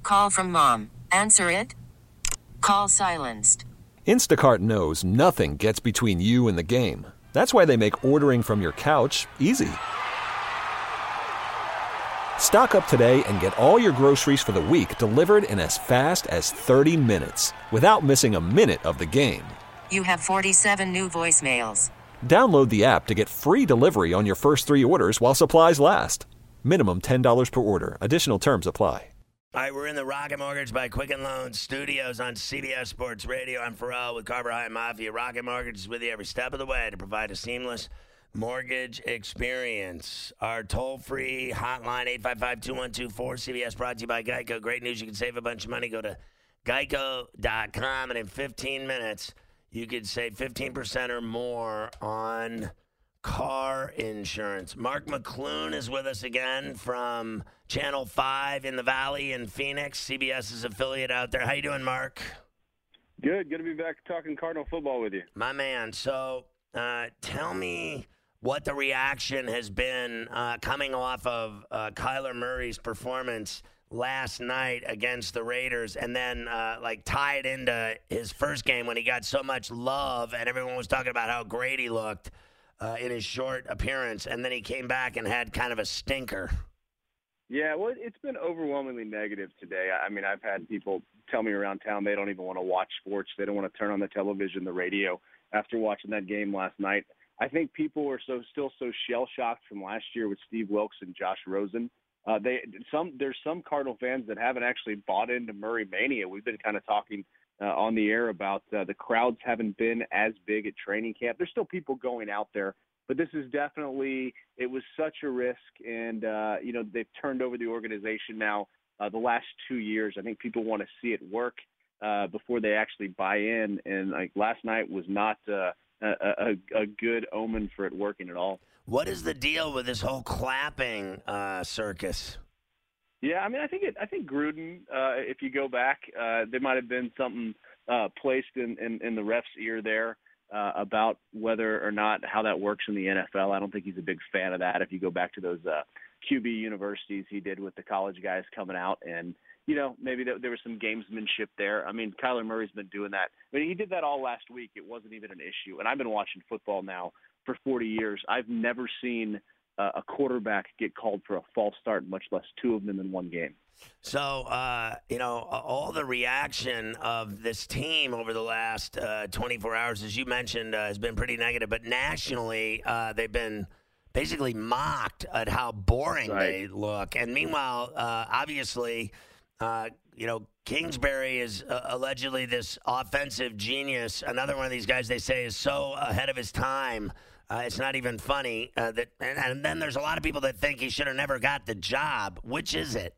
Call from mom. Answer it. Call silenced. Instacart knows nothing gets between you and the game. That's why they make ordering from your couch easy. Stock up today and get all your groceries for the week delivered in as fast as 30 minutes without missing a minute of the game. You have 47 new voicemails. Download the app to get free delivery on your first 3 orders while supplies last. Minimum $10 per order. Additional terms apply. All right, we're in the Rocket Mortgage by Quicken Loans studios on CBS Sports Radio. I'm Pharrell with Carver High Mafia. Rocket Mortgage is with you every step of the way to provide a seamless mortgage experience. Our toll-free hotline, 855-212-4CBS, brought to you by Geico. Great news, you can save a bunch of money. Go to geico.com, and in 15 minutes, you could save 15% or more on car insurance. Mark McClune is with us again from Channel 5 in the Valley in Phoenix, CBS's affiliate out there. How you doing, Mark? Good. Good to be back talking Cardinal football with you. My man. So tell me what the reaction has been coming off of Kyler Murray's performance last night against the Raiders, and then tie it into his first game when he got so much love and everyone was talking about how great he looked in his short appearance, and then he came back and had kind of a stinker. Yeah, well, it's been overwhelmingly negative today. I mean, I've had people tell me around town they don't even want to watch sports. They don't want to turn on the television, the radio after watching that game last night. I think people are still so shell-shocked from last year with Steve Wilks and Josh Rosen. There's some Cardinal fans that haven't actually bought into Murray Mania. We've been kind of talking on the air about the crowds haven't been as big at training camp. There's still people going out there, but this is definitely – it was such a risk, and, they've turned over the organization now the last 2 years. I think people want to see it work before they actually buy in, and last night was not a good omen for it working at all. What is the deal with this whole clapping circus? Yeah, I mean, I think Gruden, if you go back, there might have been something placed in the ref's ear there about whether or not how that works in the NFL. I don't think he's a big fan of that. If you go back to those QB universities he did with the college guys coming out, and maybe there was some gamesmanship there. I mean, Kyler Murray's been doing that. I mean, he did that all last week. It wasn't even an issue. And I've been watching football now for 40 years. I've never seen a quarterback get called for a false start, much less 2 of them in one game. So, all the reaction of this team over the last 24 hours, as you mentioned, has been pretty negative. But nationally, they've been basically mocked at how boring they look. And meanwhile, obviously, Kingsbury is allegedly this offensive genius. Another one of these guys they say is so ahead of his time. It's not even funny. And then there's a lot of people that think he should have never got the job. Which is it?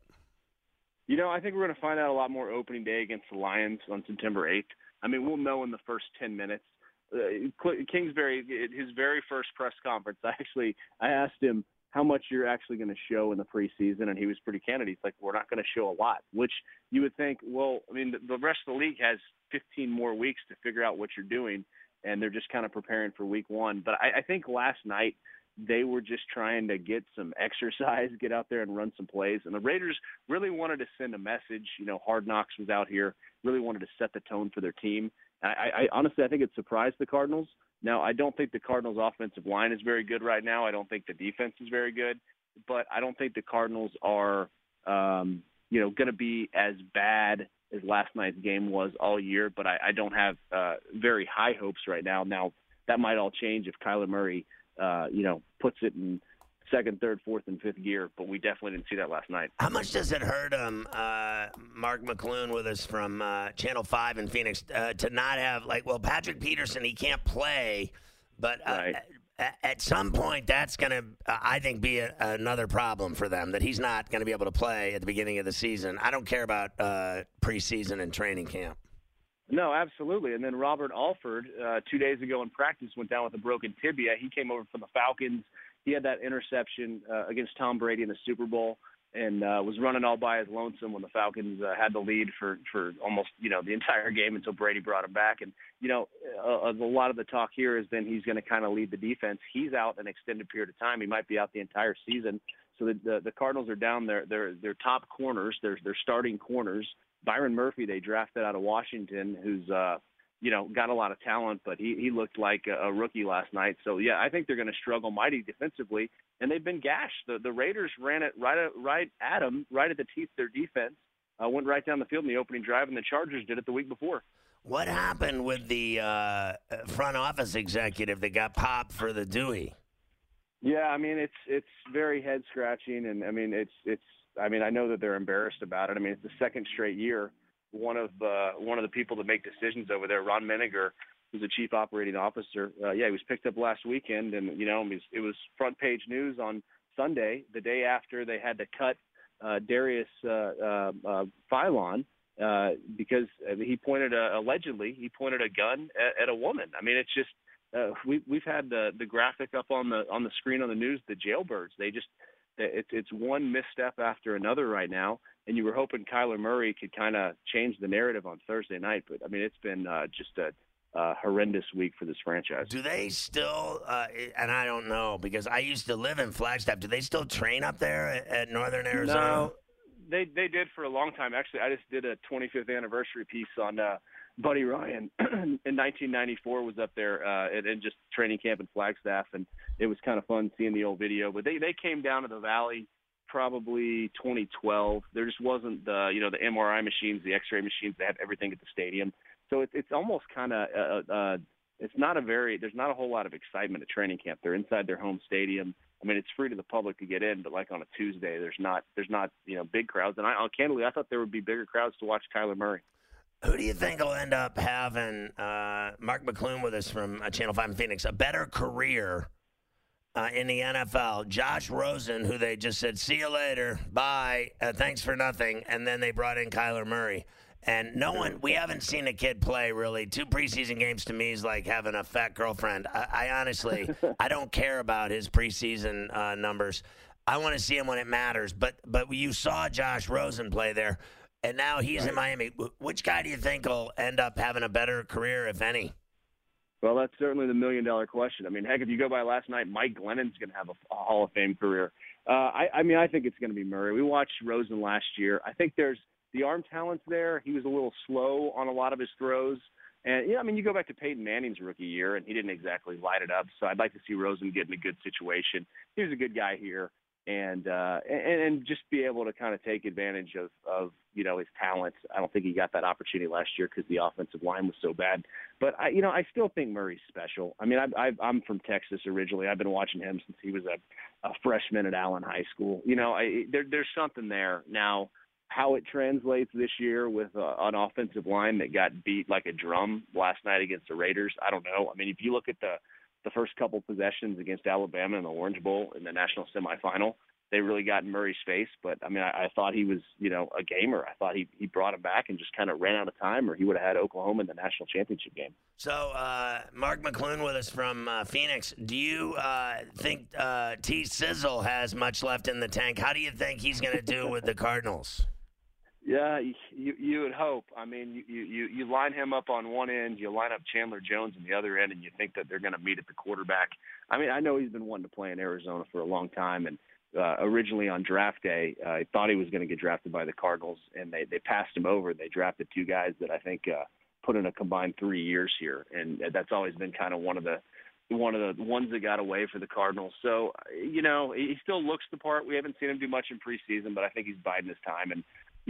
I think we're going to find out a lot more opening day against the Lions on September 8th. I mean, we'll know in the first 10 minutes. Kingsbury, his very first press conference, I asked him how much you're actually going to show in the preseason, and he was pretty candid. He's like, we're not going to show a lot, which you would think, well, I mean, the rest of the league has 15 more weeks to figure out what you're doing, and they're just kind of preparing for week one. But I think last night they were just trying to get some exercise, get out there and run some plays. And the Raiders really wanted to send a message. Hard Knocks was out here, really wanted to set the tone for their team. I honestly, I think it surprised the Cardinals. Now, I don't think the Cardinals' offensive line is very good right now. I don't think the defense is very good. But I don't think the Cardinals are, going to be as bad as last night's game was all year. But I don't have very high hopes right now. Now, that might all change if Kyler Murray, puts it in second, third, fourth, and fifth gear. But we definitely didn't see that last night. How much does it hurt him, Mark McClune with us from Channel 5 in Phoenix, to not have, Patrick Peterson, he can't play, but at some point that's going to, I think, be another problem for them, that he's not going to be able to play at the beginning of the season. I don't care about preseason and training camp. No, absolutely. And then Robert Alford, 2 days ago in practice, went down with a broken tibia. He came over from the Falcons. He had that interception against Tom Brady in the Super Bowl and was running all by his lonesome when the Falcons had the lead for almost, the entire game until Brady brought him back. And, a lot of the talk here has been he's going to kind of lead the defense. He's out an extended period of time. He might be out the entire season. So the Cardinals are down their top corners, their starting corners. Byron Murphy, they drafted out of Washington, who's got a lot of talent, but he looked like a rookie last night. So yeah, I think they're going to struggle mighty defensively, and they've been gashed. The Raiders ran it right at them, right at the teeth of their defense. Went right down the field in the opening drive, and the Chargers did it the week before. What happened with the front office executive that got popped for the Dewey? Yeah, I mean it's very head scratching, and I mean I know that they're embarrassed about it. I mean it's the second straight year. One of the people that make decisions over there, Ron Menninger, who's the chief operating officer. He was picked up last weekend, and it was front page news on Sunday, the day after they had to cut Darius Philon because allegedly he pointed a gun at a woman. I mean, it's just we've had the graphic up on the screen on the news. The jailbirds, it's one misstep after another right now. And you were hoping Kyler Murray could kind of change the narrative on Thursday night, but I mean it's been just a horrendous week for this franchise. Do they still? And I don't know because I used to live in Flagstaff. Do they still train up there at Northern Arizona? No, they did for a long time. Actually, I just did a 25th anniversary piece on Buddy Ryan in 1994 was up there and just training camp in Flagstaff, and it was kind of fun seeing the old video. But they came down to the Valley probably 2012. There just wasn't the MRI machines, the X-ray machines. They have everything at the stadium, so it's almost kind of there's not a whole lot of excitement at training camp. They're inside their home stadium. I mean, it's free to the public to get in, but like on a Tuesday, there's not big crowds. And candidly, I thought there would be bigger crowds to watch Kyler Murray. Who do you think will end up having Mark McClune with us from Channel 5 in Phoenix a better career in the NFL? Josh Rosen, who they just said, see you later, bye, thanks for nothing, and then they brought in Kyler Murray. And we haven't seen a kid play really. 2 preseason games to me is like having a fat girlfriend. I honestly, I don't care about his preseason numbers. I want to see him when it matters. But you saw Josh Rosen play there, and now he's in Miami. Which guy do you think will end up having a better career, if any? Well, that's certainly the million-dollar question. I mean, heck, if you go by last night, Mike Glennon's going to have a Hall of Fame career. I think it's going to be Murray. We watched Rosen last year. I think there's the arm talent's there. He was a little slow on a lot of his throws. And, you go back to Peyton Manning's rookie year, and he didn't exactly light it up. So I'd like to see Rosen get in a good situation. He was a good guy here. And just be able to kind of take advantage of his talents. I don't think he got that opportunity last year because the offensive line was so bad. But I still think Murray's special. I mean, I'm from Texas originally. I've been watching him since he was a freshman at Allen High School. There's something there now. How it translates this year with an offensive line that got beat like a drum last night against the Raiders, I don't know. I mean, if you look at the first couple possessions against Alabama in the Orange Bowl in the national semifinal, they really got in Murray's face. But, I mean, I thought he was, a gamer. I thought he brought him back and just kind of ran out of time, or he would have had Oklahoma in the national championship game. So, Mark McClune with us from Phoenix. Do you think T. Sizzle has much left in the tank? How do you think he's going to do with the Cardinals? Yeah, you would hope. I mean, you line him up on one end, you line up Chandler Jones on the other end, and you think that they're going to meet at the quarterback. I mean, I know he's been wanting to play in Arizona for a long time, and originally on draft day, I thought he was going to get drafted by the Cardinals, and they passed him over. They drafted 2 guys that I think put in a combined 3 years here, and that's always been kind of one of the ones that got away for the Cardinals. So, he still looks the part. We haven't seen him do much in preseason, but I think he's biding his time. And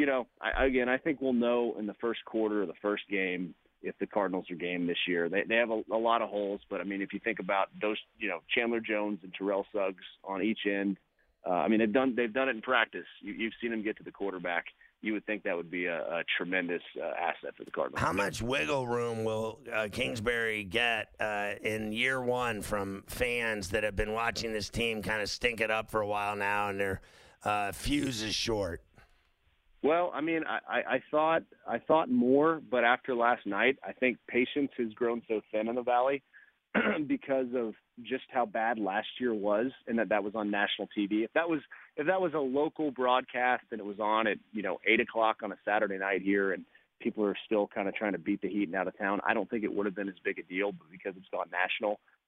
I think we'll know in the first quarter of the first game if the Cardinals are game this year. They have a lot of holes, but, I mean, if you think about those, Chandler Jones and Terrell Suggs on each end, I mean, they've done it in practice. You've seen them get to the quarterback. You would think that would be a tremendous asset for the Cardinals. How much wiggle room will Kingsbury get in year one from fans that have been watching this team kind of stink it up for a while now, and their fuse is short? Well, I mean, I thought more, but after last night, I think patience has grown so thin in the Valley because of just how bad last year was, and that was on national TV. If that was a local broadcast and it was on at 8:00 on a Saturday night here, and people are still kind of trying to beat the heat and out of town, I don't think it would have been as big a deal. But because it's gone national,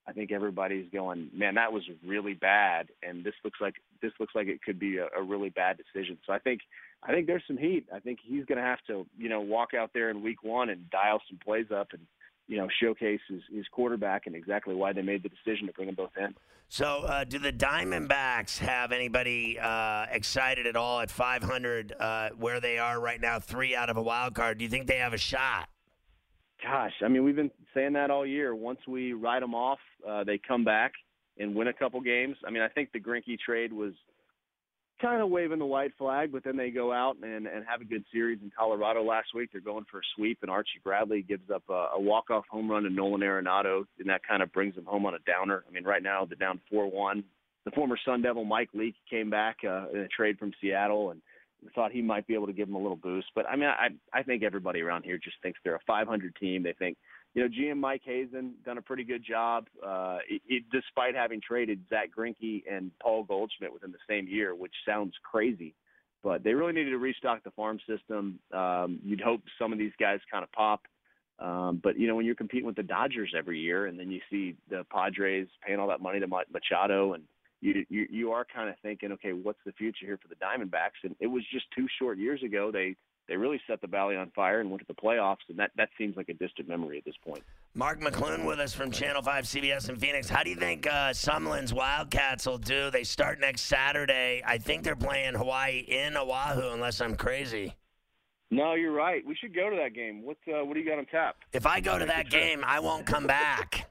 I think everybody's going, man, that was really bad, and this looks like it could be a really bad decision. So I think there's some heat. I think he's going to have to, walk out there in week one and dial some plays up and, showcase his quarterback and exactly why they made the decision to bring them both in. So do the Diamondbacks have anybody excited at all at 500 where they are right now, 3 out of a wild card? Do you think they have a shot? Gosh, I mean, we've been saying that all year. Once we write them off, they come back and win a couple games. I mean, I think the Greinke trade was kind of waving the white flag, but then they go out and have a good series in Colorado last week. They're going for a sweep, and Archie Bradley gives up a walk-off home run to Nolan Arenado, and that kind of brings them home on a downer. I mean, right now they're down 4-1. The former Sun Devil Mike Leake came back in a trade from Seattle, and thought he might be able to give them a little boost. But, I mean, I think everybody around here just thinks they're a 500 team. They think, GM Mike Hazen done a pretty good job, despite having traded Zach Greinke and Paul Goldschmidt within the same year, which sounds crazy. But they really needed to restock the farm system. You'd hope some of these guys kind of pop. But, when you're competing with the Dodgers every year and then you see the Padres paying all that money to Machado, and you are kind of thinking, okay, what's the future here for the Diamondbacks? And it was just 2 short years ago. They really set the Valley on fire and went to the playoffs, and that seems like a distant memory at this point. Mark McClune with us from Channel 5 CBS in Phoenix. How do you think Sumlin's Wildcats will do? They start next Saturday. I think they're playing Hawaii in Oahu, unless I'm crazy. No, you're right. We should go to that game. What do you got on tap? If I go to that game, I won't come back.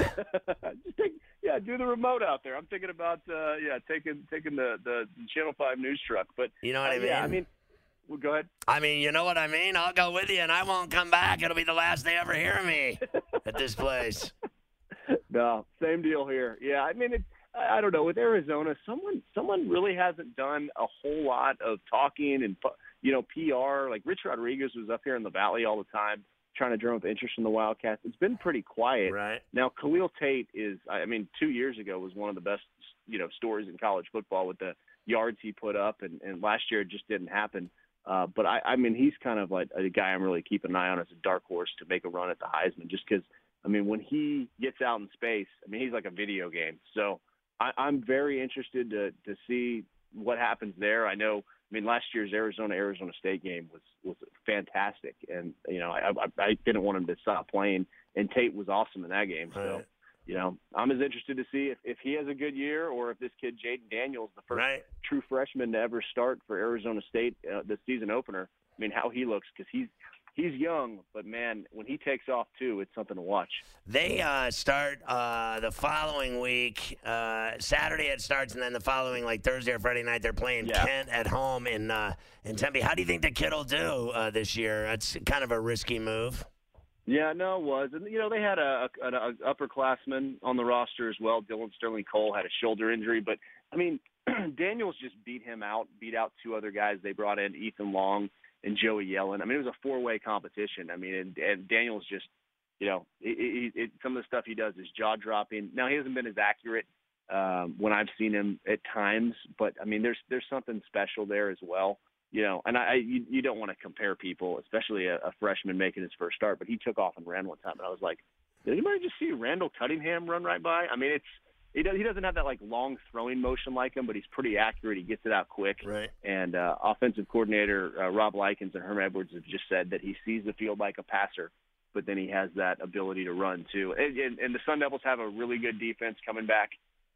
Do the remote out there. I'm thinking about taking the Channel 5 news truck. But you know what I mean? Yeah, I mean, well, go ahead. I mean, you know what I mean? I'll go with you, and I won't come back. It'll be the last they ever hear of me at this place. No, same deal here. Yeah, I mean, I don't know. With Arizona, someone really hasn't done a whole lot of talking and PR. Like Rich Rodriguez was up here in the Valley all the time, trying to drum up interest in the Wildcats. It's been pretty quiet. Right. Now, Khalil Tate is, 2 years ago was one of the best, stories in college football with the yards he put up, and last year it just didn't happen. But I mean, he's kind of like a guy I'm really keeping an eye on as a dark horse to make a run at the Heisman, just because, I mean, when he gets out in space, I mean, he's like a video game. So I'm very interested to see what happens there. I know, I mean, last year's Arizona State game was fantastic, and I didn't want him to stop playing, and Tate was awesome in that game. So, I'm as interested to see if he has a good year, or if this kid Jaden Daniels, the first true freshman to ever start for Arizona State, the season opener. I mean, how he looks, because he's young, but man, when he takes off too, it's something to watch. They start the following week. Saturday it starts, and then the following, like Thursday or Friday night, they're playing Kent at home in Tempe. How do you think the kid will do this year? It's kind of a risky move. Yeah, no, it was. And, they had an upperclassman on the roster as well. Dylan Sterling Cole had a shoulder injury. But, I mean, Daniels just beat out 2 other guys they brought in, Ethan Long and Joey Yellen. I mean, it was a 4-way competition. I mean, and Daniels just, some of the stuff he does is jaw-dropping. Now, he hasn't been as accurate when I've seen him at times. But, I mean, there's something special there as well. And you don't want to compare people, especially a freshman making his first start, but he took off and ran one time, and I was like, did anybody just see Randall Cunningham run right by? I mean, he doesn't have that like long throwing motion like him, but he's pretty accurate. He gets it out quick. Right. And offensive coordinator Rob Likens and Herm Edwards have just said that he sees the field like a passer, but then he has that ability to run too. And the Sun Devils have a really good defense coming back.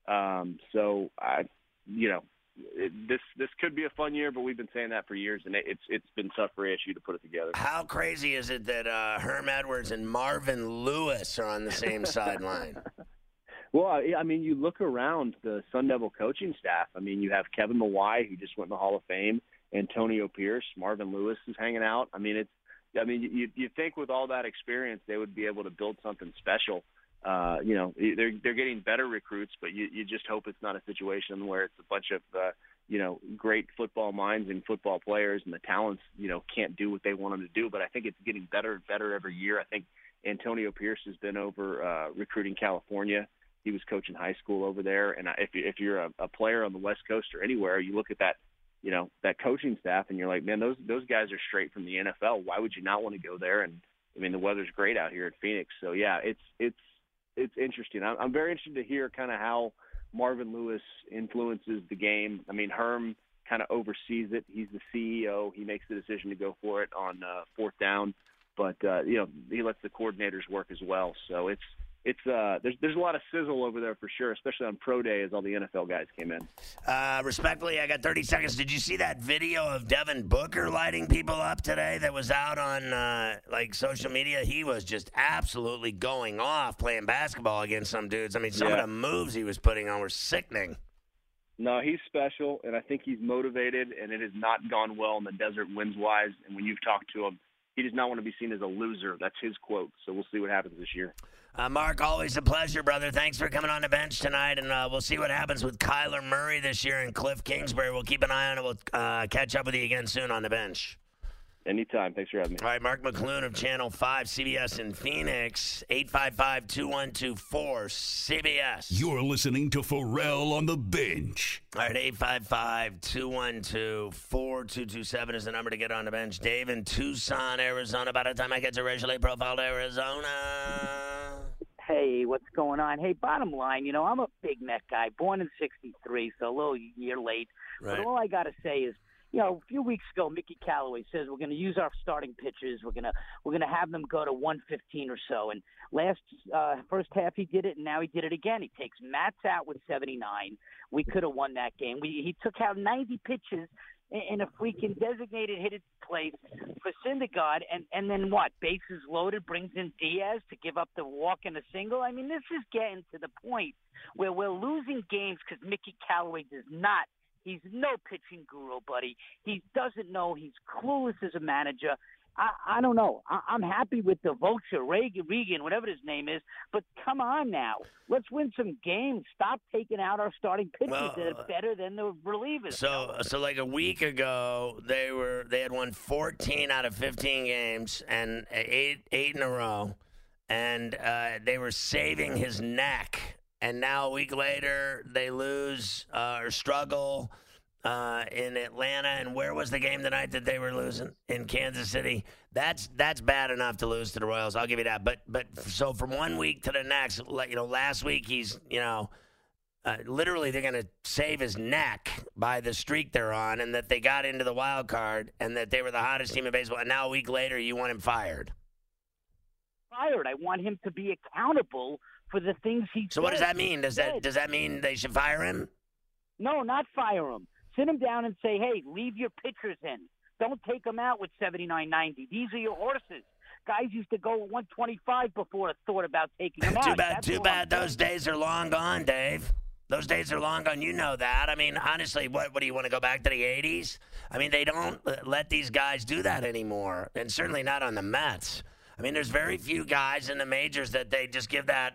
This could be a fun year, but we've been saying that for years, and it's been tough for ASU to put it together. How crazy is it that Herm Edwards and Marvin Lewis are on the same sideline? Well, I mean, you look around the Sun Devil coaching staff. I mean, you have Kevin Mawai, who just went in the Hall of Fame, Antonio Pierce, Marvin Lewis is hanging out. I mean, you think with all that experience they would be able to build something special. They're getting better recruits, but you just hope it's not a situation where it's a bunch of great football minds and football players, and the talents can't do what they want them to do. But I think it's getting better and better every year. I think Antonio Pierce has been over recruiting California. He was coaching high school over there, and if you're a player on the West Coast or anywhere, you look at that that coaching staff, and you're like, man, those guys are straight from the NFL. Why would you not want to go there? And I mean, the weather's great out here at Phoenix, so yeah, it's it's interesting. I'm very interested to hear kind of how Marvin Lewis influences the game. I mean, Herm kind of oversees it. He's the CEO. He makes the decision to go for it on fourth down, but he lets the coordinators work as well. So there's a lot of sizzle over there for sure, especially on pro day as all the NFL guys came in. Respectfully, I got 30 seconds. Did you see that video of Devin Booker lighting people up today that was out on social media? He was just absolutely going off playing basketball against some dudes. I mean, some of the moves he was putting on were sickening. No, he's special, and I think he's motivated, and it has not gone well in the desert wins-wise. And when you've talked to him, he does not want to be seen as a loser. That's his quote. So we'll see what happens this year. Mark, always a pleasure, brother. Thanks for coming on the bench tonight, and we'll see what happens with Kyler Murray this year and Cliff Kingsbury. We'll keep an eye on it. We'll catch up with you again soon on the bench. Anytime. Thanks for having me. All right, Mark McClune of Channel 5 CBS in Phoenix, 855-2124 CBS. You're listening to Pharrell on the Bench. All right, 855-212-4227 is the number to get on the bench. Dave in Tucson, Arizona. By the time I get to racially profiled Arizona. Hey, what's going on? Hey, bottom line, I'm a big Met guy, born in '63, so a little year late. Right. But all I got to say is, a few weeks ago, Mickey Callaway says we're going to use our starting pitchers. We're going to have them go to 115 or so. And first half he did it, and now he did it again. He takes Matz out with 79. We could have won that game. He took out 90 pitches in a freaking designated hitting place for Syndergaard, and then what? Bases loaded, brings in Diaz to give up the walk and a single. I mean, this is getting to the point where we're losing games because Mickey Callaway does not. He's no pitching guru, buddy. He doesn't know. He's clueless as a manager. I don't know. I'm happy with the vulture, Regan, whatever his name is. But come on now. Let's win some games. Stop taking out our starting pitchers that are better than the relievers. So like a week ago, they had won 14 out of 15 games and eight in a row. And they were saving his neck. And now a week later, they lose or struggle in Atlanta. And where was the game tonight that they were losing? In Kansas City. That's bad enough to lose to the Royals. I'll give you that. But so from one week to the next, last week he's literally they're going to save his neck by the streak they're on, and that they got into the wild card, and that they were the hottest team in baseball. And now a week later, you want him fired. I want him to be accountable for the things he So what does that mean? Does that mean they should fire him? No, not fire him. Sit him down and say, hey, leave your pitchers in. Don't take them out with 79, 90. These are your horses. Guys used to go 125 before a thought about taking them out. Too bad those days are long gone, Dave. Those days are long gone. You know that. I mean, honestly, what do you want to go back to the 80s? I mean, they don't let these guys do that anymore, and certainly not on the Mets. I mean, there's very few guys in the majors that they just give that,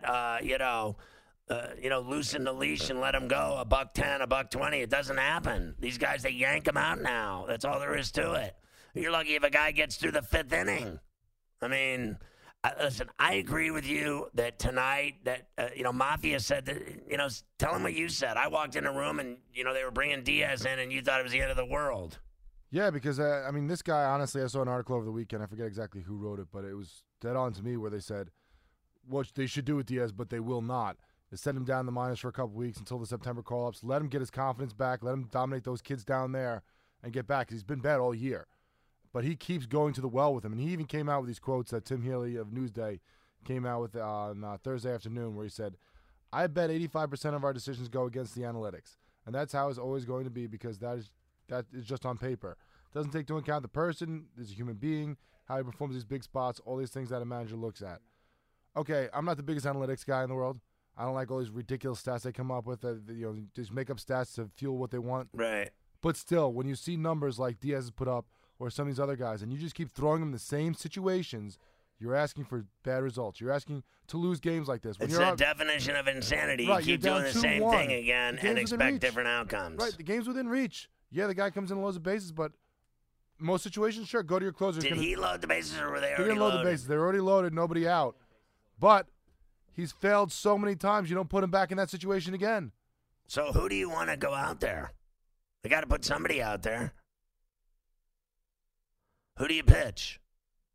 loosen the leash and let them go, $110, $120. It doesn't happen. These guys, they yank them out now. That's all there is to it. You're lucky if a guy gets through the fifth inning. I mean, listen, I agree with you that tonight that, Mafia said that, tell him what you said. I walked in the room and, they were bringing Diaz in and you thought it was the end of the world. Yeah, because, this guy, honestly, I saw an article over the weekend. I forget exactly who wrote it, but it was dead on to me where they said what they should do with Diaz, but they will not. They send him down the minors for a couple weeks until the September call-ups. Let him get his confidence back. Let him dominate those kids down there and get back, because he's been bad all year. But he keeps going to the well with him. And he even came out with these quotes that Tim Healy of Newsday came out with on Thursday afternoon where he said, I bet 85% of our decisions go against the analytics. And that's how it's always going to be, because that is just on paper. It doesn't take into account the person, there's a human being, how he performs these big spots, all these things that a manager looks at. Okay, I'm not the biggest analytics guy in the world. I don't like all these ridiculous stats they come up with, just make up stats to fuel what they want. Right. But still, when you see numbers like Diaz has put up, or some of these other guys, and you just keep throwing them in the same situations, you're asking for bad results. You're asking to lose games like this. It's the definition of insanity. Right, you keep doing the same thing again and expect different outcomes. Right, the game's within reach. Yeah, the guy comes in and loads the bases, but most situations, sure, go to your closer. Did he load the bases, or were they already loaded? He didn't load the bases. They were already loaded, nobody out. But he's failed so many times, you don't put him back in that situation again. So who do you want to go out there? They got to put somebody out there. Who do you pitch?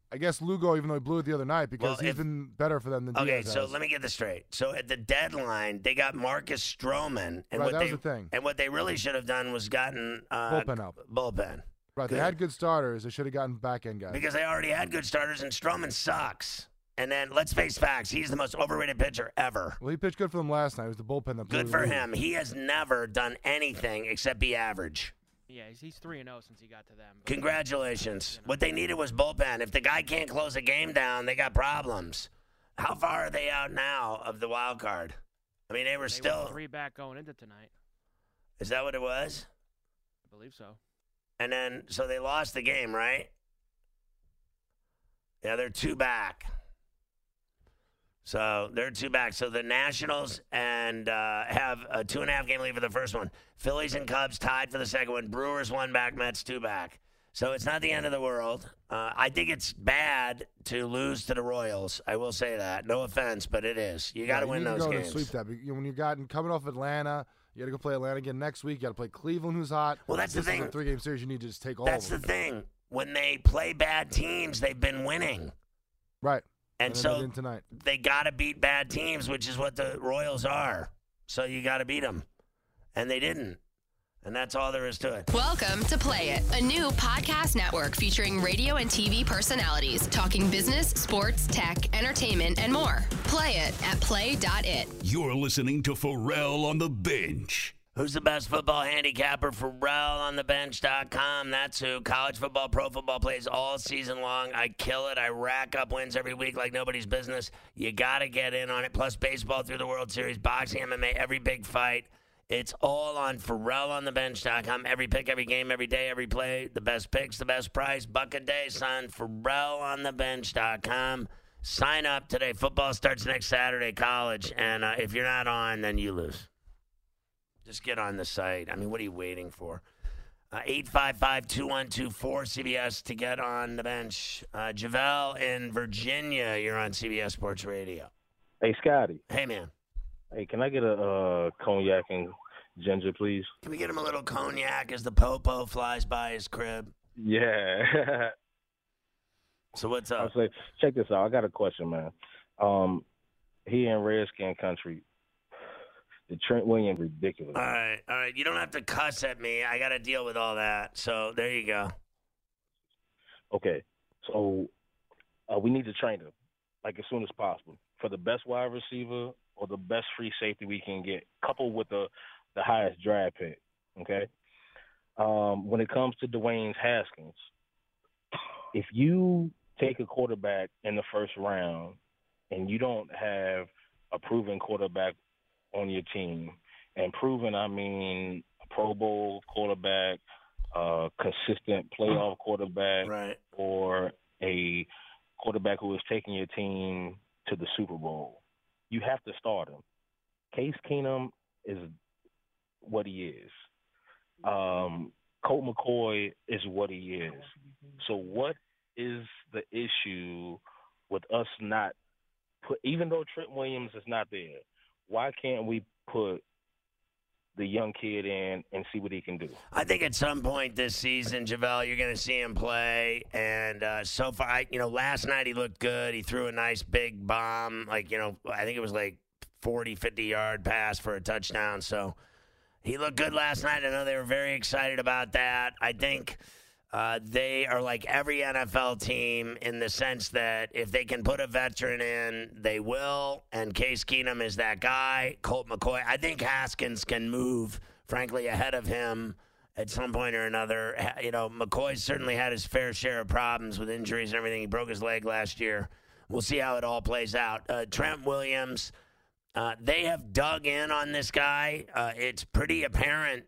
I guess Lugo, even though he blew it the other night, because he's been better for them than Diaz has. Okay, so let me get this straight. So at the deadline, they got Marcus Stroman. And Right, that was the thing. And what they really should have done was gotten Bullpen help. Bullpen. Right, they had good starters. They should have gotten back-end guys. Because they already had good starters, and Stroman sucks. And then, let's face facts, he's the most overrated pitcher ever. Well, he pitched good for them last night. It was the bullpen that blew Good the for lead. him. He has never done anything except be average. Yeah, he's 3-0 since he got to them. But, Congratulations. What they needed was bullpen. If the guy can't close a game down, they got problems. How far are they out now of the wild card? I mean, they were still 3 back going into tonight. Is that what it was? I believe so. And then, so they lost the game, right? Yeah, they're 2 back. So they're 2 back. So the Nationals and have a 2.5 game lead for the first one. Phillies and Cubs tied for the second one. Brewers 1 back, Mets 2 back. So it's not the end of the world. I think it's bad to lose to the Royals. I will say that. No offense, but it is. You got to win those games. Sweep that. When you got coming off Atlanta, you got to go play Atlanta again next week. You got to play Cleveland, who's hot. Well, that's the thing. This is a 3-game series. You need to just take all That's of them. the thing. When they play bad teams, they've been winning. Right. And then so tonight. they got to beat bad teams, which is what the Royals are. So you got to beat them. And they didn't. And that's all there is to it. Welcome to Play It, a new podcast network featuring radio and TV personalities talking business, sports, tech, entertainment, and more. Play it at play.it. You're listening to Pharrell on the Bench. Who's the best football handicapper? PharrellOnTheBench.com. That's who. College football, pro football plays all season long. I kill it. I rack up wins every week like nobody's business. You got to get in on it. Plus baseball through the World Series, boxing, MMA, every big fight. It's all on PharrellOnTheBench.com. Every pick, every game, every day, every play. The best picks, the best price. Buck a day, son. PharrellOnTheBench.com. Sign up today. Football starts next Saturday, college. And if you're not on, then you lose. Just get on the site. I mean, what are you waiting for? 855-2124-CBS to get on the bench. Javelle in Virginia, you're on CBS Sports Radio. Hey, Scotty. Hey, man. Hey, can I get a cognac and ginger, please? Can we get him a little cognac as the popo flies by his crib? Yeah. So what's up? I'll say, check this out. I got a question, man. Here in Redskin country, the Trent Williams ridiculous. All right. You don't have to cuss at me. I got to deal with all that. So there you go. Okay. So we need to train him, like, as soon as possible, for the best wide receiver or the best free safety we can get, coupled with the highest draft pick, okay? When it comes to Dwayne Haskins, if you take a quarterback in the first round and you don't have a proven quarterback on your team, and proven, I mean a Pro Bowl quarterback, consistent playoff quarterback, right, or a quarterback who is taking your team to the Super Bowl, you have to start him. Case Keenum is what he is. Colt McCoy is what he is. So what is the issue with us not put, even though Trent Williams is not there, why can't we put the young kid in and see what he can do? I think at some point this season, Javelle, you're going to see him play. And so far, last night he looked good. He threw a nice big bomb, I think it was like 40, 50-yard pass for a touchdown. So he looked good last night. I know they were very excited about that. I think they are like every NFL team in the sense that if they can put a veteran in, they will. And Case Keenum is that guy. Colt McCoy. I think Haskins can move, frankly, ahead of him at some point or another. McCoy certainly had his fair share of problems with injuries and everything. He broke his leg last year. We'll see how it all plays out. Trent Williams, they have dug in on this guy. It's pretty apparent.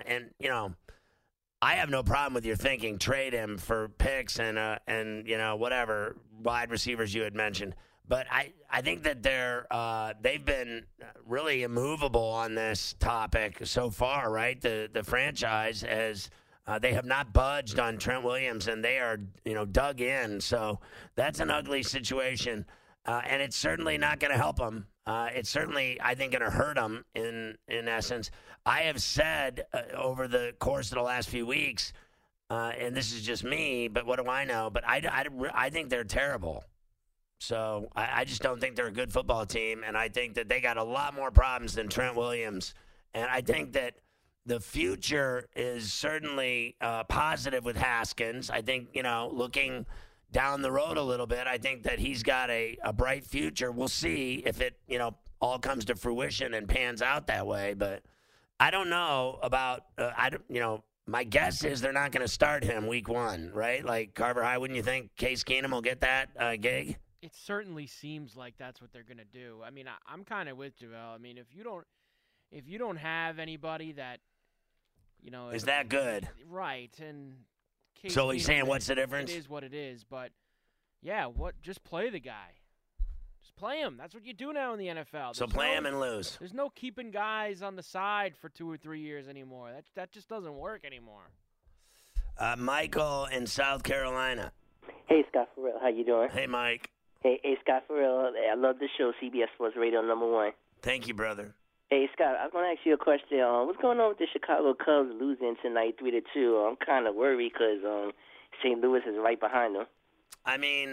I have no problem with your thinking. Trade him for picks and whatever wide receivers you had mentioned. But I think that they've been really immovable on this topic so far, right? The franchise they have not budged on Trent Williams, and they are dug in. So that's an ugly situation, and it's certainly not going to help them. It's certainly, I think, going to hurt them in essence. I have said over the course of the last few weeks, and this is just me, but what do I know? But I think they're terrible. So I just don't think they're a good football team, and I think that they got a lot more problems than Trent Williams. And I think that the future is certainly positive with Haskins. I think, looking down the road a little bit, I think that he's got a bright future. We'll see if it, all comes to fruition and pans out that way. But I don't know about, my guess is they're not going to start him week 1, right? Like Carver High, wouldn't you think Case Keenum will get that gig? It certainly seems like that's what they're going to do. I mean, I'm kind of with Javale. I mean, if you don't have anybody that, is that good? Right. And Case so he's Keenum, saying, what's the difference? It is what it is. But, yeah, just play the guy. Just play him. That's what you do now in the NFL. So play him and lose. There's no keeping guys on the side for 2 or 3 years anymore. That just doesn't work anymore. Michael in South Carolina. Hey, Scott Farrell. How you doing? Hey, Mike. Hey, Scott Farrell. I love the show, CBS Sports Radio #1. Thank you, brother. Hey, Scott, I was going to ask you a question. What's going on with the Chicago Cubs losing tonight 3-2? I'm kind of worried because St. Louis is right behind them. I mean,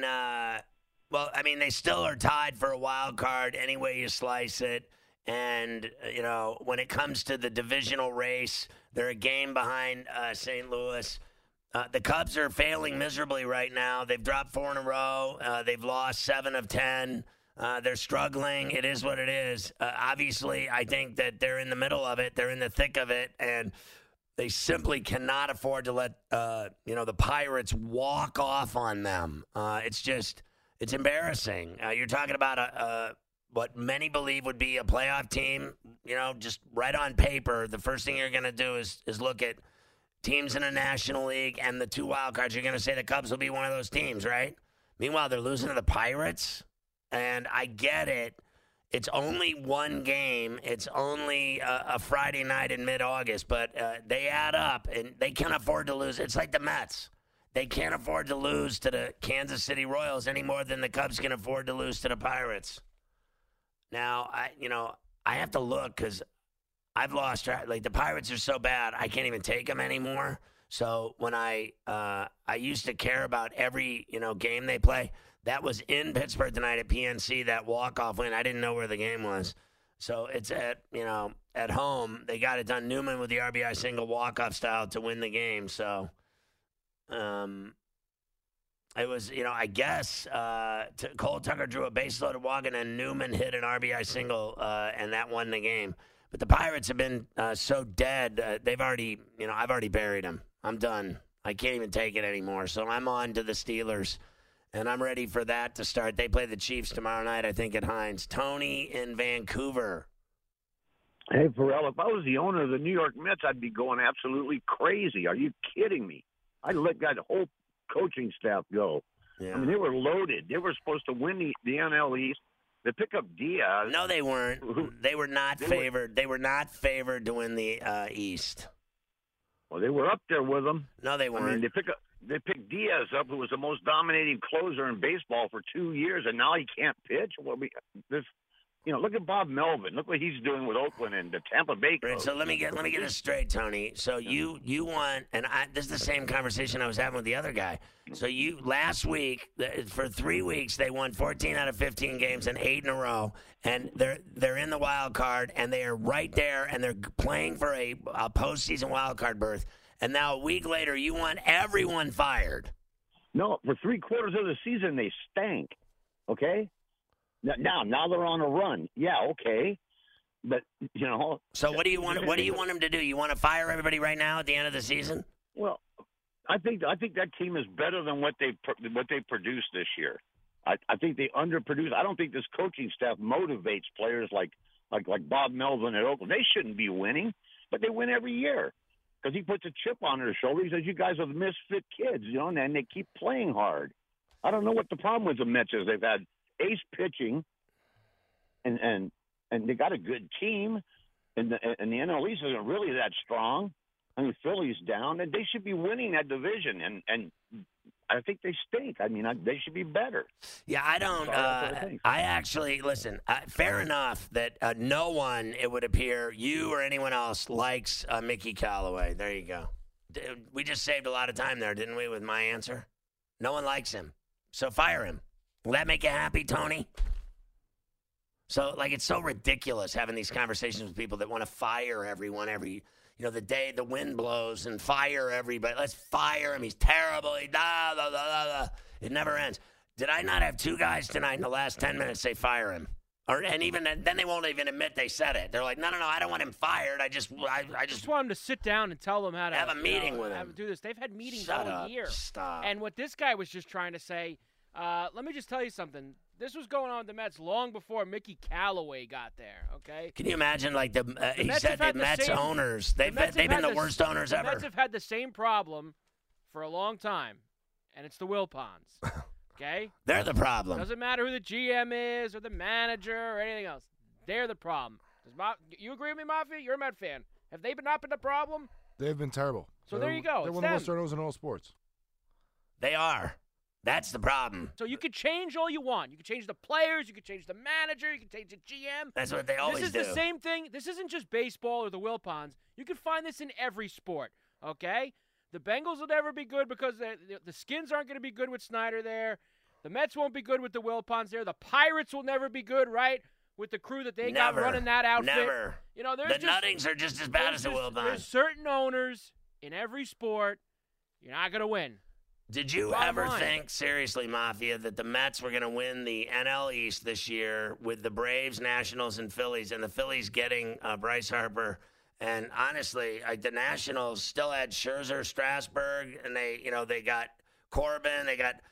they still are tied for a wild card any way you slice it. And, when it comes to the divisional race, they're a game behind St. Louis. The Cubs are failing miserably right now. They've dropped 4 in a row. They've lost 7 of 10. They're struggling. It is what it is. Obviously, I think that they're in the middle of it. They're in the thick of it, and they simply cannot afford to let the Pirates walk off on them. It's embarrassing. You're talking about what many believe would be a playoff team. Just right on paper, the first thing you're going to do is look at teams in the National League and the 2 wild cards. You're going to say the Cubs will be one of those teams, right? Meanwhile, they're losing to the Pirates. And I get it. It's only 1 game. It's only a Friday night in mid-August. But they add up, and they can't afford to lose. It's like the Mets. They can't afford to lose to the Kansas City Royals any more than the Cubs can afford to lose to the Pirates. Now, I have to look because I've lost track. Like, the Pirates are so bad, I can't even take them anymore. So when I used to care about every, game they play. That was in Pittsburgh tonight at PNC, that walk-off win. I didn't know where the game was. So it's at home. They got it done. Newman with the RBI single walk-off style to win the game. So it was, I guess Cole Tucker drew a base-loaded walk, and then Newman hit an RBI single, and that won the game. But the Pirates have been so dead. They've already, I've already buried them. I'm done. I can't even take it anymore. So I'm on to the Steelers. And I'm ready for that to start. They play the Chiefs tomorrow night, I think, at Heinz. Tony in Vancouver. Hey, Farrell, if I was the owner of the New York Mets, I'd be going absolutely crazy. Are you kidding me? I'd let that whole coaching staff go. Yeah. I mean, they were loaded. They were supposed to win the NL East. They pick up Diaz. No, they weren't. They were not favored. They were not favored to win the East. Well, they were up there with them. No, they weren't. I mean, They picked Diaz up, who was the most dominating closer in baseball for 2 years, and now he can't pitch. Well, look at Bob Melvin. Look what he's doing with Oakland and the Tampa Bay. Right, so let me get this straight, Tony. So you want, and this is the same conversation I was having with the other guy. So last week for 3 weeks they won 14 out of 15 games and 8 in a row, and they're in the wild card and they are right there and they're playing for a postseason wild card berth. And now a week later, you want everyone fired. No, for 3/4 of the season, they stank. Okay? Now they're on a run. Yeah, okay. But, So what do you want them to do? You want to fire everybody right now at the end of the season? Well, I think that team is better than what they produced this year. I think they underproduce. I don't think this coaching staff motivates players like Bob Melvin at Oakland. They shouldn't be winning, but they win every year. Because he puts a chip on their shoulder. He says, you guys are the misfit kids, and they keep playing hard. I don't know what the problem with the Mets is. They've had ace pitching, and they got a good team, and the NL East isn't really that strong. I mean, Philly's down, and they should be winning that division, and I think they stink. I mean, they should be better. Yeah, I don't. I actually listen. Fair enough that no one, it would appear, you or anyone else likes Mickey Callaway. There you go. We just saved a lot of time there, didn't we, with my answer? No one likes him, so fire him. Will that make you happy, Tony? So, it's so ridiculous having these conversations with people that want to fire everyone the day the wind blows and fire everybody. Let's fire him. He's terrible. It never ends. Did I not have two guys tonight in the last 10 minutes say fire him? And even then they won't even admit they said it. They're like, no, I don't want him fired. I just want him to sit down and tell them how to have a meeting with him. Do this. They've had meetings Shut all up. year. Stop. And what this guy was just trying to say, let me just tell you something. This was going on with the Mets long before Mickey Callaway got there, okay? Can you imagine, he said the Mets owners, they've been the worst owners ever. The Mets have had the same problem for a long time, and it's the Wilpons, okay? They're the problem. Doesn't matter who the GM is or the manager or anything else. They're the problem. You agree with me, Mafia? You're a Met fan. Have they not been the problem? They've been terrible. So there you go. They're one of the worst turnovers in all sports. They are. That's the problem. So you could change all you want. You could change the players. You could change the manager. You could change the GM. That's what they always do. This is the same thing. This isn't just baseball or the Wilpons. You can find this in every sport, okay? The Bengals will never be good because the Skins aren't going to be good with Snyder there. The Mets won't be good with the Wilpons there. The Pirates will never be good, right, with the crew that they got running that outfit. Never. There's the Nuttings are just as bad as the Wilpons. There's certain owners in every sport. You're not going to win. Did you ever think, seriously, Mafia, that the Mets were going to win the NL East this year with the Braves, Nationals, and Phillies, and the Phillies getting Bryce Harper? And honestly, the Nationals still had Scherzer, Strasburg, and they got Corbin, they got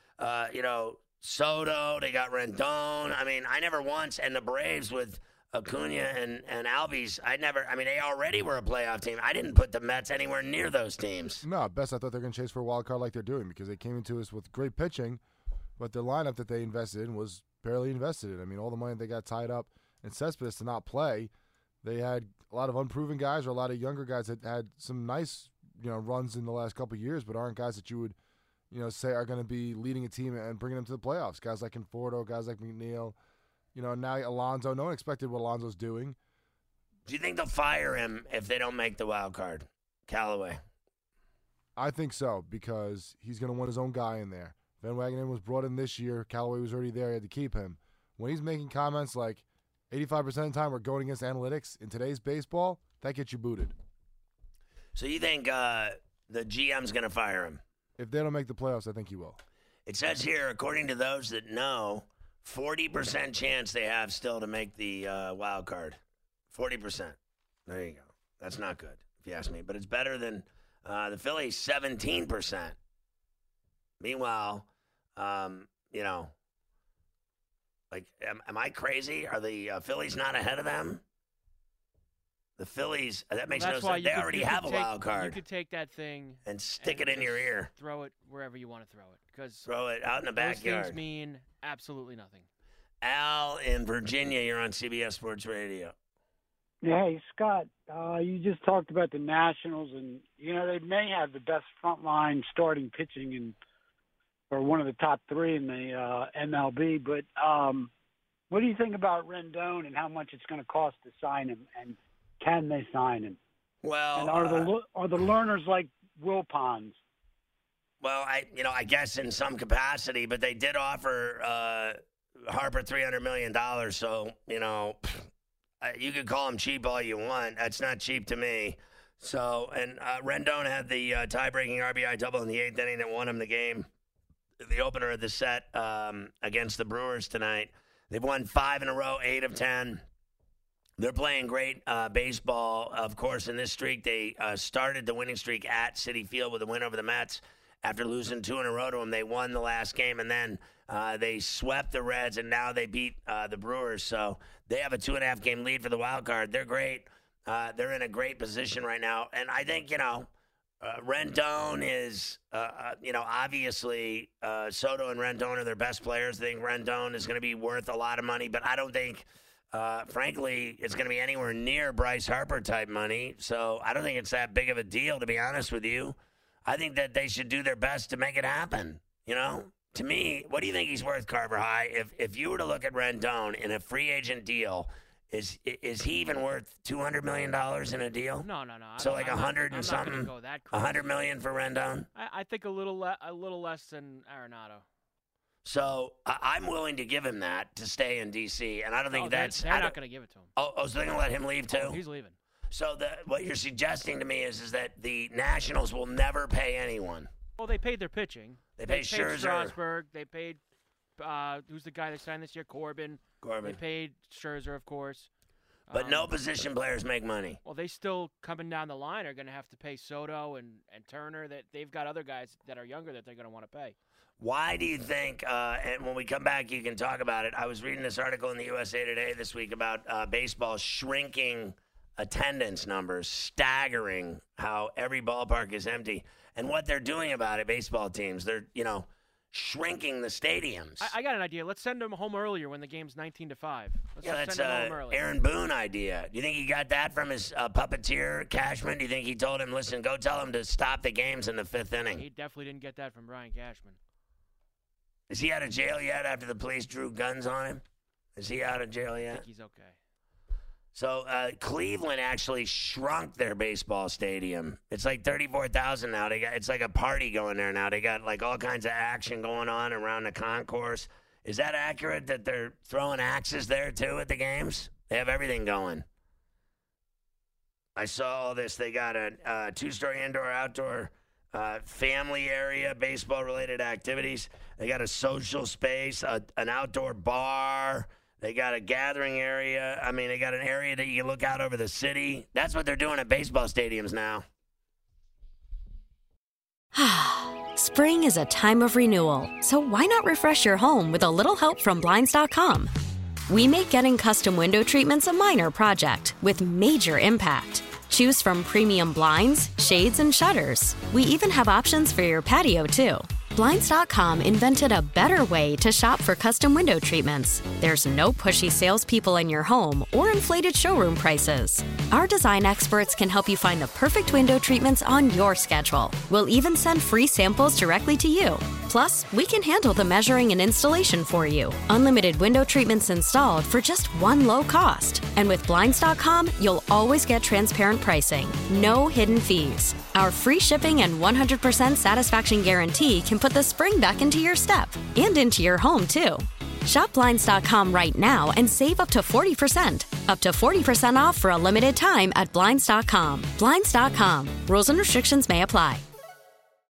Soto, they got Rendon. I mean, I never once, and the Braves with Acuna and Albies, they already were a playoff team. I didn't put the Mets anywhere near those teams. No, best I thought they were going to chase for a wild card like they're doing because they came into us with great pitching, but the lineup that they invested in was barely invested in. I mean, all the money they got tied up in Cespedes to not play, they had a lot of unproven guys or a lot of younger guys that had some nice, runs in the last couple of years, but aren't guys that you would, say are going to be leading a team and bringing them to the playoffs. Guys like Conforto, guys like McNeil. Now Alonso, no one expected what Alonso's doing. Do you think they'll fire him if they don't make the wild card, Callaway? I think so, because he's going to want his own guy in there. Van Wagenen was brought in this year. Callaway was already there. He had to keep him. When he's making comments like 85% of the time we're going against analytics in today's baseball, that gets you booted. So you think the GM's going to fire him? If they don't make the playoffs, I think he will. It says here, according to those that know, 40% chance they have still to make the wild card. 40%. There you go. That's not good, if you ask me. But it's better than the Phillies, 17%. Meanwhile, am I crazy? Are the Phillies not ahead of them? The Phillies, that makes no sense. They already have a wild card. You could take that thing and stick it in your ear. Throw it wherever you want to throw it. Throw it out in the backyard. Those things mean absolutely nothing. Al in Virginia, you're on CBS Sports Radio. Hey, Scott, you just talked about the Nationals, and, they may have the best frontline starting pitching or one of the top three in the MLB, but what do you think about Rendon and how much it's going to cost to sign him, and can they sign him? Well, and are the learners like Wilpons? Well, I guess in some capacity, but they did offer Harper $300 million, so, you could call him cheap all you want. That's not cheap to me. So, and Rendon had the tie-breaking RBI double in the 8th inning that won him the game, the opener of the set against the Brewers tonight. They've won 5 in a row, 8 of 10. They're playing great baseball. Of course, in this streak, they started the winning streak at Citi Field with a win over the Mets. After losing 2 in a row to them, they won the last game, and then they swept the Reds, and now they beat the Brewers. So they have a 2.5-game lead for the wild card. They're great. They're in a great position right now. And I think, Rendon is, obviously Soto and Rendon are their best players. I think Rendon is going to be worth a lot of money, but I don't think, frankly, it's going to be anywhere near Bryce Harper type money. So I don't think it's that big of a deal, to be honest with you. I think that they should do their best to make it happen. To me, what do you think he's worth, Carver High? If you were to look at Rendon in a free agent deal Is he even worth $200 million in a deal? No. So like I'm 100 not and gonna something, go that crazy. $100 million for Rendon. I think a little less than Arenado. So I'm willing to give him that to stay in D.C., and I don't think they're not going to give it to him. Oh, so they're going to let him leave too? Oh, he's leaving. So what you're suggesting to me is that the Nationals will never pay anyone. Well, they paid their pitching. They paid Scherzer. Strasburg. They paid who's the guy that signed this year? Corbin. They paid Scherzer, of course. But no position players make money. Well, they still, coming down the line, are going to have to pay Soto and Turner. That they've got other guys that are younger that they're going to want to pay. Why do you think, and when we come back, you can talk about it. I was reading this article in the USA Today this week about baseball shrinking attendance numbers, staggering how every ballpark is empty. And what they're doing about it, baseball teams, they're, shrinking the stadiums. I got an idea. Let's send them home earlier when the game's 19-5. That's Aaron Boone idea. Do you think he got that from his puppeteer, Cashman? Do you think he told him, listen, go tell him to stop the games in the 5th inning? He definitely didn't get that from Brian Cashman. Is he out of jail yet after the police drew guns on him? Is he out of jail yet? I think he's okay. So Cleveland actually shrunk their baseball stadium. It's like 34,000 now. It's like a party going there now. They got like all kinds of action going on around the concourse. Is that accurate that they're throwing axes there too at the games? They have everything going. I saw all this. They got a 2-story indoor-outdoor family area, baseball-related activities. They got a social space, an outdoor bar. They got a gathering area. I mean, they got an area that you can look out over the city. That's what they're doing at baseball stadiums now. Spring is a time of renewal, so why not refresh your home with a little help from Blinds.com? We make getting custom window treatments a minor project with major impact. Choose from premium blinds, shades, and shutters. We even have options for your patio, too. Blinds.com invented a better way to shop for custom window treatments. There's no pushy salespeople in your home or inflated showroom prices. Our design experts can help you find the perfect window treatments on your schedule. We'll even send free samples directly to you. Plus, we can handle the measuring and installation for you. Unlimited window treatments installed for just one low cost. And with Blinds.com, you'll always get transparent pricing. No hidden fees. Our free shipping and 100% satisfaction guarantee can put the spring back into your step and into your home, too. Shop Blinds.com right now and save up to 40%. Up to 40% off for a limited time at Blinds.com. Blinds.com. Rules and restrictions may apply.